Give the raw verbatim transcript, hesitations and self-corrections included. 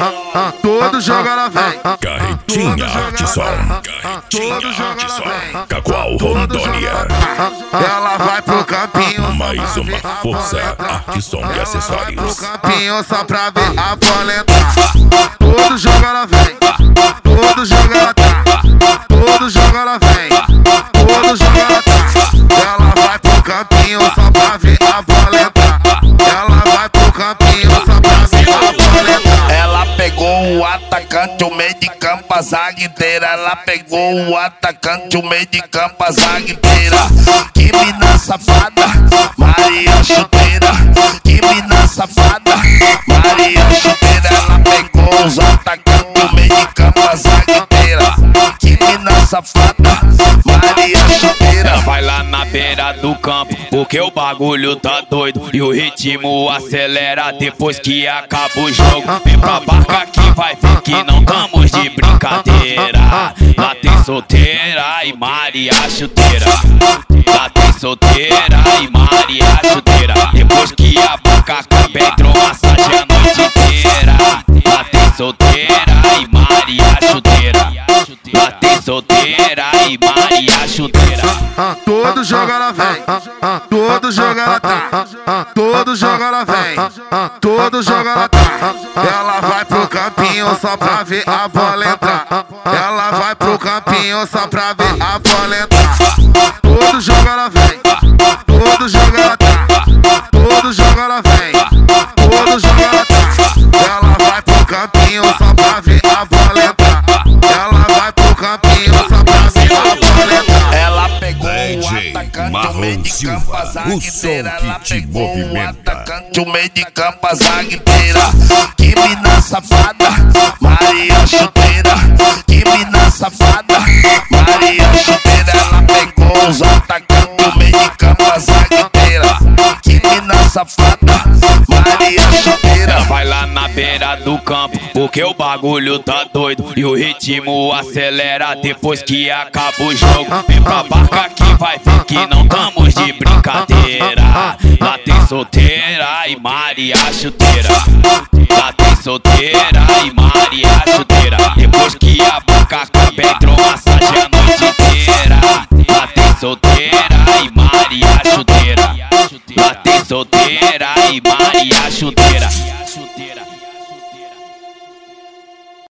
todo jogo ela vem. Carretinha Artisson, Carretinha Artisson, Cacoal Rondônia. Ela vai pro campinho, mais uma força Artisson e acessórios. pro campinho só pra ver a bola entrar. Todo jogo ela vem, todo jogo ela tá, todo jogo ela vem, todo jogo ela tá. Ela vai pro campinho só pra ver a bola entrar. Ela vai pro campinho só pra ver a bola entrar. Ela pegou o atacante, o meio de campo, a zaga inteira. Ela pegou o atacante, o meio de campo, a zaga inteira. Que mina safada, Maria Chuteira. Que mina safada, Maria Chuteira. Ela pegou os atacantes, o meio de campo, a zaga inteira. Que mina safada, Maria Chuteira. Vai lá na beira do campo, porque o bagulho tá doido e o ritmo acelera depois que acaba o jogo. Vem pra barca que vai ver que não tamo de brincadeira. Lá tem solteira e Maria Chuteira. Lá tem solteira e Maria Chuteira. Depois que a barca acaba, entrou massagem a noite inteira. Lá tem solteira e Maria Chuteira. Lá tem solteira e Maria Chuteira. Todo jogo ela vem, todo jogo ela tá, todo jogo ela vem, todo jogo ela tá. Ela vai pro campinho só pra ver a bola entrar. Ela vai pro campinho só pra ver a bola entrar. Todo jogo ela vem, todo jogo ela tá, todo jogo ela vem, todo jogo ela tá. Ela vai pro campinho só pra ver a bola entrar. Ela vai pro campinho só pra ver a bola entrar. Ela pegou D o J atacante, Marrom o meio de campo, Silva, a zaga o som inteira. que Ela te pegou o movimenta. atacante, o meio de campo, a zaga inteira. Que mina safada, Maria Chuteira. Que mina safada, Maria Chuteira. Ela pegou os atacantes, o meio de campo, a zaga inteira. Que mina safada, Maria Chuteira. Vai lá na beira do campo, porque o bagulho tá doido e o ritmo acelera depois que acaba o jogo. Vem pra barca que vai ver que não tamo de brincadeira. Lá tem solteira e Maria Chuteira. Lá tem solteira e Maria Chuteira. Depois que a barca acaba, entrou massagem a noite inteira. Lá tem solteira e Maria Chuteira. Lá tem solteira e Maria